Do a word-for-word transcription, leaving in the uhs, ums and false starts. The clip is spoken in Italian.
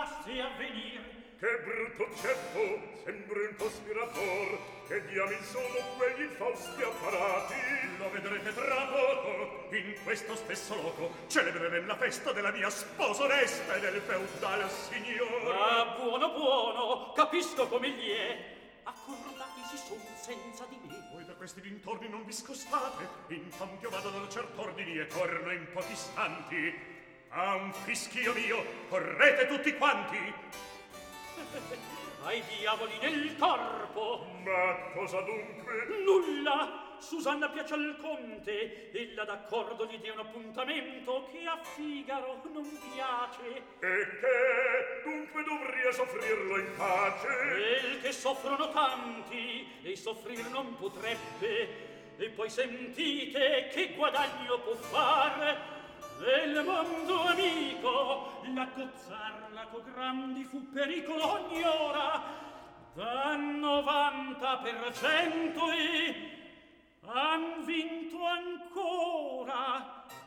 lasci avvenir. Che brutto certo, sembra un cospirator, che diamine sono quegli infausti apparati. Lo vedrete tra poco, in questo stesso loco, celebrerem la festa della mia sposa onesta e del feudale signor. Ah, buono, buono, capisco come gli è. Accordatisi son senza di me. Voi da questi dintorni non vi scostate, intanto io vado dal certo ordini e torno in pochi istanti. A un fischio mio, correte tutti quanti. Ai diavoli nel corpo. Ma cosa dunque? Nulla. Susanna piace al conte. Ella d'accordo gli dia un appuntamento che a Figaro non piace. E che dunque dovrei soffrirlo in pace? Quel che soffrono tanti e soffrir non potrebbe. E poi sentite che guadagno può fare del mondo amico. La cozzarla co grandi fu pericolo ogni ora, da novanta per cento e han vinto ancora.